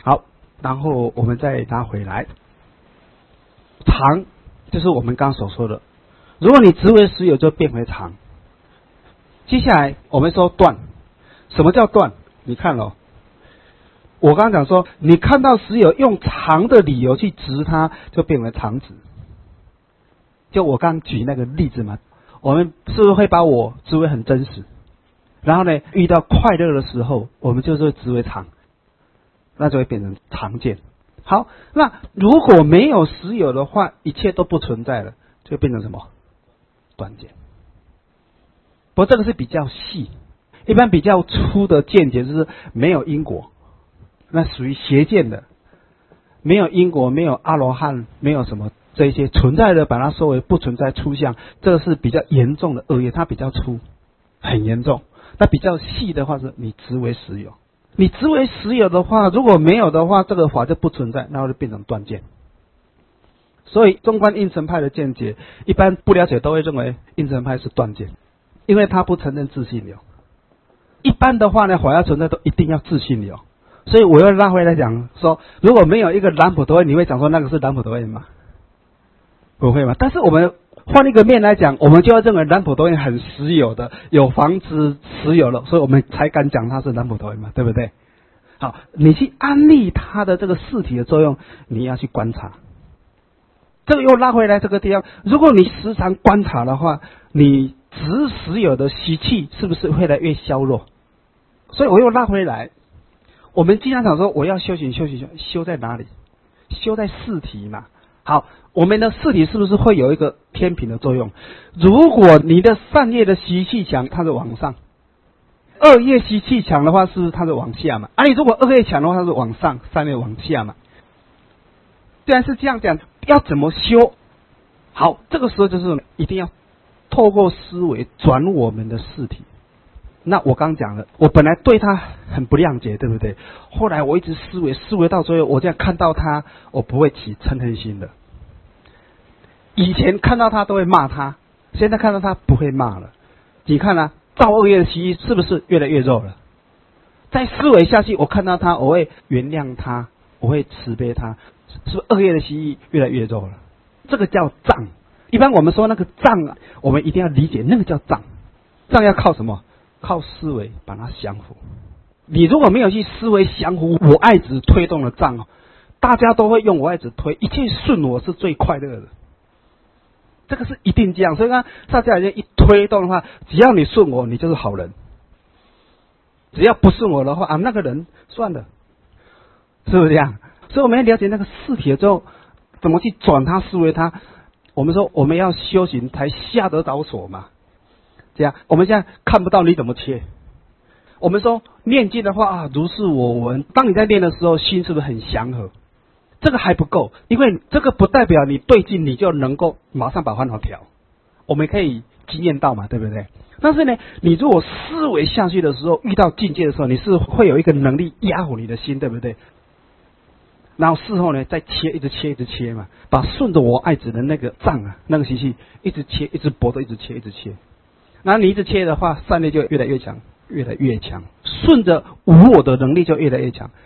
好，然后我们再拿回来，常就是我们刚刚所说的，如果你执为实有就变回常。接下来我们说断，什么叫断？你看哦，我刚刚讲说，你看到实有用常的理由去执它，就变为常执。就我刚举那个例子嘛，我们是不是会把我执为很真实？然后呢，遇到快乐的时候，我们就是执为常，那就会变成常见。好，那如果没有实有的话，一切都不存在了，就变成什么？断见。不过这个是比较细，一般比较粗的见解就是没有因果，那属于邪见的。没有因果，没有阿罗汉，没有什么这些存在的，把它说为不存在粗相，这个是比较严重的恶业，它比较粗，很严重。那比较细的话是你执为实有，你执为实有的话，如果没有的话，这个法就不存在，那就变成断见。所以中观应成派的见解，一般不了解都会认为应成派是断见，因为他不承认自性流。一般的话呢，法要存在都一定要自性流。所以我又拉回来讲说，如果没有一个南普陀位，你会讲说那个是南普陀位吗？不会吗？但是我们换一个面来讲，我们就要认为南普陀位很实有的，有房子实有了，所以我们才敢讲它是南普陀位嘛，对不对？好，你去安利它的这个事体的作用，你要去观察。这个又拉回来这个地方，如果你时常观察的话，你执实有的习气是不是越来越削弱？所以我又拉回来，我们经常讲说我要修行，修在哪里？修在四体嘛。好，我们的四体是不是会有一个天平的作用？如果你的善业的习气强，它是往上；恶业习气强的话，是不是它是往下嘛？你如果恶业强的话，它是往上，善业往下嘛。既然是这样讲，要怎么修？好，这个时候就是一定要透过思维转我们的四体。那我刚讲了，我本来对他很不谅解，对不对？后来我一直思维到最后，我这样看到他，我不会起嗔恨心的。以前看到他都会骂他，现在看到他不会骂了。你看啊，造恶业的习气是不是越来越弱了？再思维下去，我看到他，我会原谅他，我会慈悲他，是不是恶业的习气越来越弱了？这个叫障。一般我们说那个障啊，我们一定要理解那个叫障。障要靠什么？靠思维把它降服。你如果没有去思维降服我爱子推动的障，大家都会用我爱子推，一切顺我是最快乐的。这个是一定这样。所以呢，萨迦人一推动的话，只要你顺我，你就是好人；只要不顺我的话那个人算了，是不是这样？所以我们要了解那个四体之后，怎么去转它、思维它。我们说我们要修行才下得着手嘛。这样，我们现在看不到你怎么切。我们说念经的话如是我闻。当你在念的时候，心是不是很祥和？这个还不够，因为这个不代表你对境你就能够马上把烦恼调。我们可以经验到嘛，对不对？但是呢，你如果思维下去的时候，遇到境界的时候，你是会有一个能力压唬你的心，对不对？然后事后呢，再切，一直切嘛，把顺着我爱子的那个障那个习气，一直切，一直搏着，一直切。然后你一直切的话，善业就越来越强，顺着无我的能力就越来越强。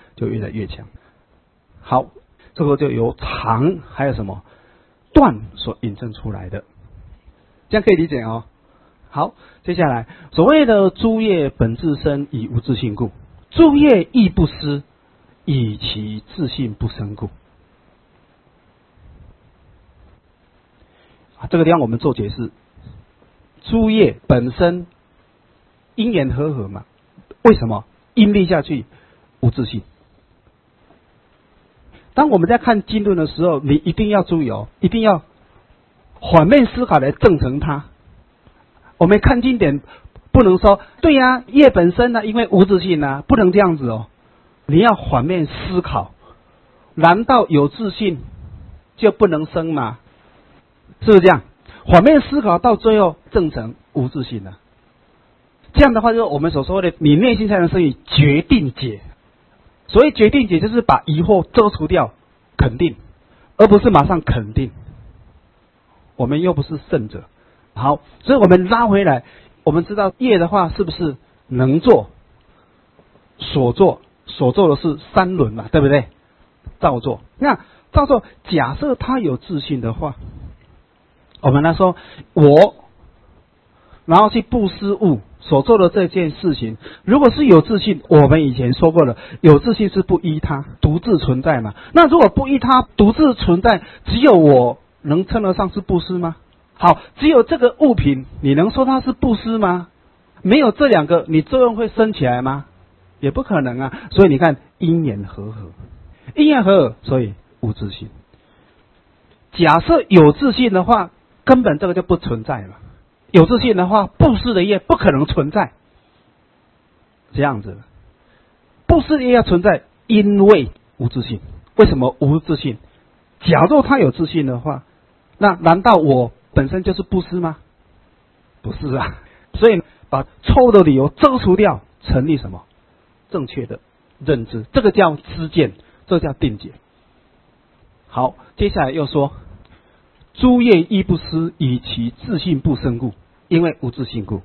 好，这个就由常还有什么断所引证出来的，这样可以理解哦。好，接下来所谓的诸业本自生，以无自性故；诸业亦不失，以其自性不生故。这个地方我们做解释。诸业本身因缘和合嘛，为什么因力下去无自性？当我们在看经论的时候，你一定要注意一定要反面思考来证成它。我们看经典不能说对呀，业本身因为无自性不能这样子你要反面思考，难道有自性就不能生吗？是不是这样？反面思考到最后证成无自性了。这样的话，就是我们所说的你内心才能生起决定解。所谓决定解，就是把疑惑遮除掉，肯定，而不是马上肯定。我们又不是圣者。好，所以我们拉回来，我们知道业的话是不是能做、所做、 所做的是三轮嘛，对不对？造作。那造作，假设他有自信的话，我们来说我，然后去布施物所做的这件事情，如果是有自信，我们以前说过了，有自信是不依他，独自存在嘛。那如果不依他，独自存在，只有我能称得上是布施吗？好，只有这个物品，你能说它是布施吗？没有这两个，你作用会升起来吗？也不可能啊。所以你看，因缘和合，因缘和合，所以无自信。假设有自信的话，根本这个就不存在了。有自信的话，布施的业不可能存在。这样子，布施的业要存在，因为无自信。为什么无自信？假如他有自信的话，那难道我本身就是布施吗？不是啊。所以把错误的理由遮除掉，成立什么正确的认知，这个叫知见，这叫定解。好，接下来又说，诸业亦不施，以其自信不生故，因为无自信故。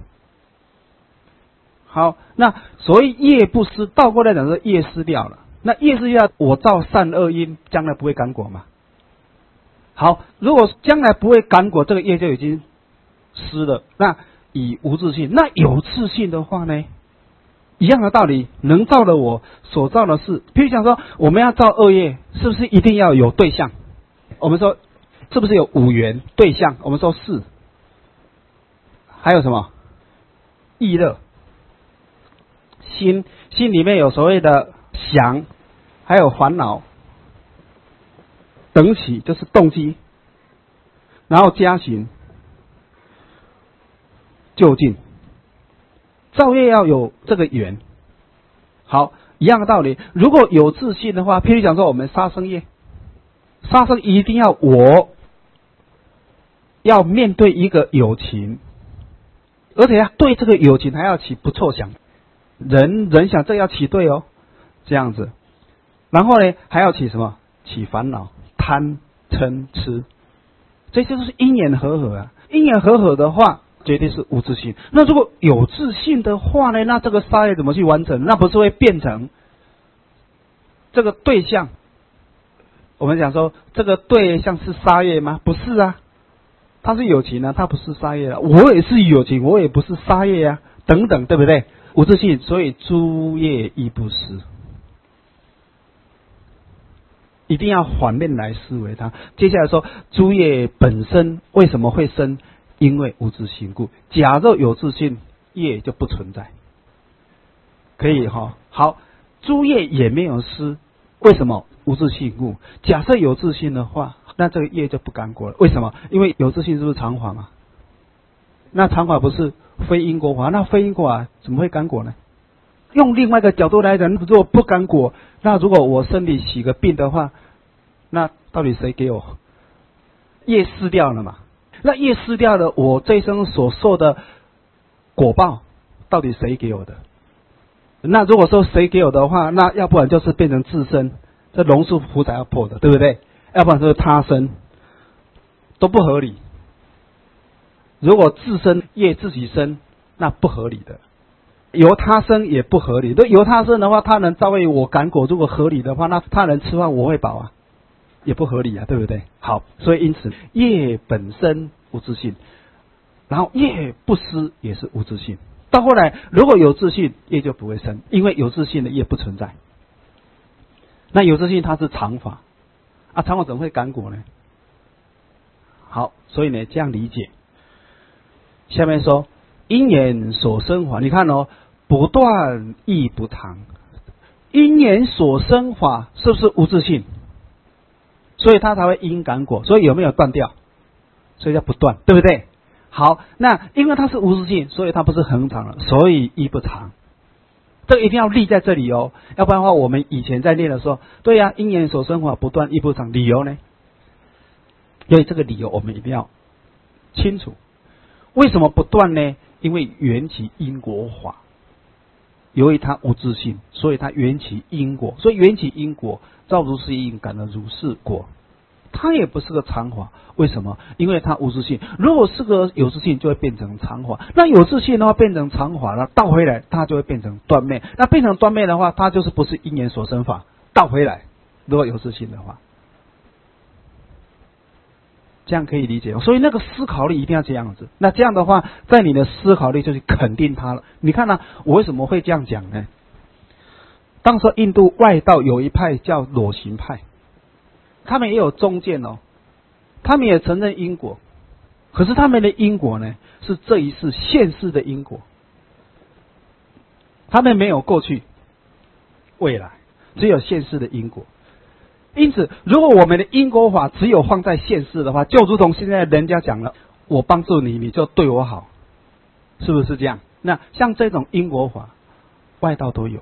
好，那所谓业不施，倒过来讲是业失掉了。那业失掉，我造善恶因，将来不会感果嘛？好，如果将来不会感果，这个业就已经失了。那以无自信，那有自信的话呢？一样的道理，能造的我所造的事，譬如讲说，我们要造恶业，是不是一定要有对象？我们说，是不是有五缘对象？我们说是。还有什么？意乐。心里面有所谓的想，还有烦恼。等起就是动机，然后加行，就近。造业要有这个缘。好，一样的道理，如果有自信的话，譬如讲说我们杀生业，杀生一定要我要面对一个友情，而且对这个友情还要起不错想，人想这要起对哦，这样子。然后呢，还要起什么？起烦恼，贪嗔痴，这就是因缘和合啊。因缘和合的话，绝对是无自信。那如果有自信的话呢？那这个杀业怎么去完成？那不是会变成这个对象？我们讲说这个对象是杀业吗？不是啊，它是有情啊，它不是杀业啊。我也是有情，我也不是杀业啊，等等，对不对？无自信，所以诸业亦不施。一定要反面来思维它。接下来说，诸业本身为什么会生？因为无自信故。假若有自信，业就不存在。可以哈？好，诸业也没有失，为什么？无自信故。假设有自信的话，那这个业就不干果了。为什么？因为有自信是不是常法嘛？那常法不是非因果法，那非因果法怎么会干果呢？用另外一个角度来讲，如果不干果，那如果我身体起个病的话，那到底谁给我？业失掉了嘛？那业失掉了，我这一生所受的果报，到底谁给我的？那如果说谁给我的话，那要不然就是变成自身，这龙树菩萨要破的，对不对？要不然就是他生，都不合理。如果自身业自己生，那不合理的。由他生也不合理，那由他生的话，他能造为我感果，如果合理的话，那他能吃饭我会饱啊，也不合理啊，对不对？好，所以因此业本身无自信，然后业不施也是无自信。到后来如果有自信，业就不会生，因为有自信的业不存在。那有自信它是常法啊，常法怎么会感果呢？好，所以呢这样理解。下面说因缘所生法，你看哦，不断亦不长。因缘所生法是不是无自信？所以它才会因感果。所以有没有断掉？所以叫不断，对不对？好，那因为它是无自信，所以它不是恒常了，所以亦不长。这个一定要立在这里哦，要不然的话，我们以前在念的时候，对呀，因缘所生法不断亦不长，理由呢？所以这个理由我们一定要清楚。为什么不断呢？因为缘起因果法，由于它无自信，所以它缘起因果，所以缘起因果，造如是因，感得如是果。 它也不是个常法。为什么？因为它无自性。如果是个有自性，就会变成常法。那有自性的话，变成常法了，倒回来它就会变成断灭。那变成断灭的话，它就是不是因缘所生法。倒回来，如果有自性的话，这样可以理解。所以那个思考力一定要这样子。那这样的话，在你的思考力就去肯定它了。你看呢、我为什么会这样讲呢？当时印度外道有一派叫裸行派，他们也有中见哦。他们也承认因果，可是他们的因果呢，是这一世现世的因果，他们没有过去、未来，只有现世的因果。因此，如果我们的因果法只有放在现世的话，就如同现在人家讲了，我帮助你，你就对我好，是不是这样？那像这种因果法，外道都有。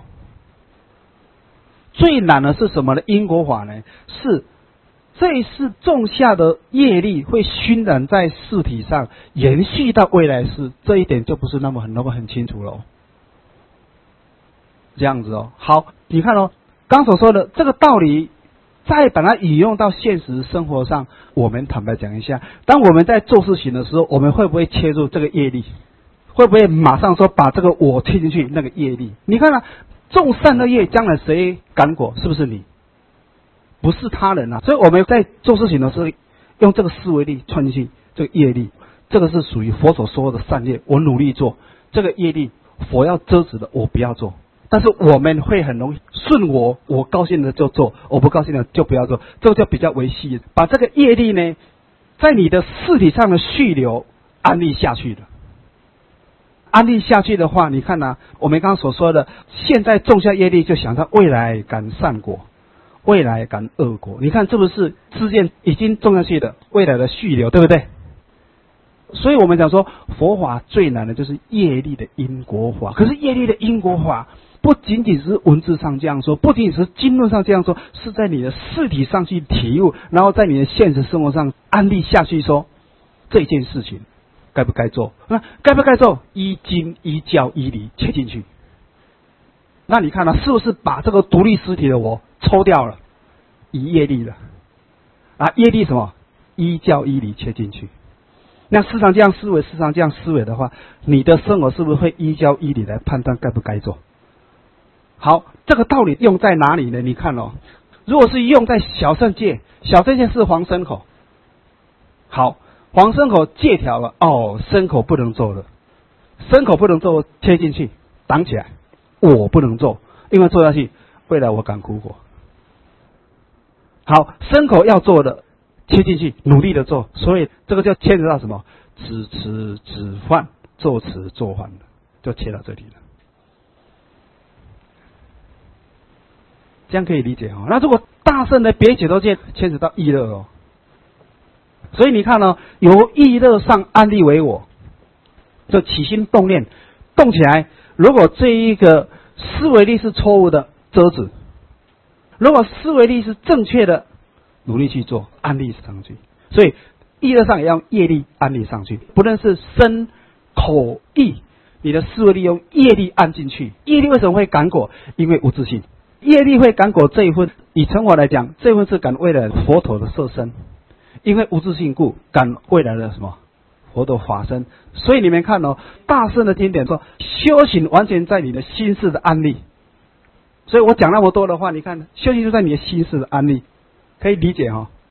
最难的是什么呢？因果法呢？是这一世种下的业力会熏染在世体上，延续到未来世，这一点就不是那么很清楚了。这样子哦，好，你看哦，刚所说的这个道理，再把它引用到现实生活上，我们坦白讲一下，当我们在做事情的时候，我们会不会切入这个业力？会不会马上说把这个我贴进去那个业力？你看啊，种善恶业，将来谁感果？是不是你？不是他人啊，所以我们在做事情的时候，用这个思维力串进去，这个业力，这个是属于佛所说的善业，我努力做，这个业力佛要遮止的，我不要做。但是我们会很容易顺我高兴的就做，我不高兴的就不要做，这个就比较维系，把这个业力呢，在你的事体上的续流安利下去的。安利下去的话，你看啊，我们刚刚所说的，现在种下业力，就想到未来感善果，未来感恶果。你看，这不是之间已经种下去的未来的续流，对不对？所以我们讲说，佛法最难的就是业力的因果法。可是业力的因果法，不仅仅是文字上这样说，不仅仅是经论上这样说，是在你的事体上去体悟，然后在你的现实生活上安利下去说，这件事情该不该做？那该不该做？依经、依教、依理切进去。那你看呢、是不是把这个独立实体的我抽掉了，以业力了？啊，业力什么？依教依理切进去。那市场这样思维，市场这样思维的话，你的生活是不是会依教依理来判断该不该做？好，这个道理用在哪里呢？你看哦，如果是用在小圣戒，小圣戒是黄牲口。好，黄牲口戒条了，哦，牲口不能做了，牲口不能做，切进去挡起来，我不能做，因为做下去，未来我感苦果。好，牲口要做的，切进去，努力的做，所以这个就牵扯到什么？止持止犯，做持做犯，就切到这里了。这样可以理解哦。那如果大圣的别解脱戒牵扯到意乐哦，所以你看呢、由意乐上安立为我，就起心动念动起来。如果这一个思维力是错误的，遮止；如果思维力是正确的，努力去做，安立上去。所以意乐上也要用业力安立上去，不论是身口意，你的思维力用业力安进去。业力为什么会感果？因为无自性。业力会感果这一份，以成佛来讲，这一份是感未来佛陀的色身，因为无自性故感未来的什么佛陀法身。所以你们看哦，大圣的经典说，修行完全在你的心事的安立。所以我讲那么多的话，你看修行就在你的心事的安立，可以理解哦。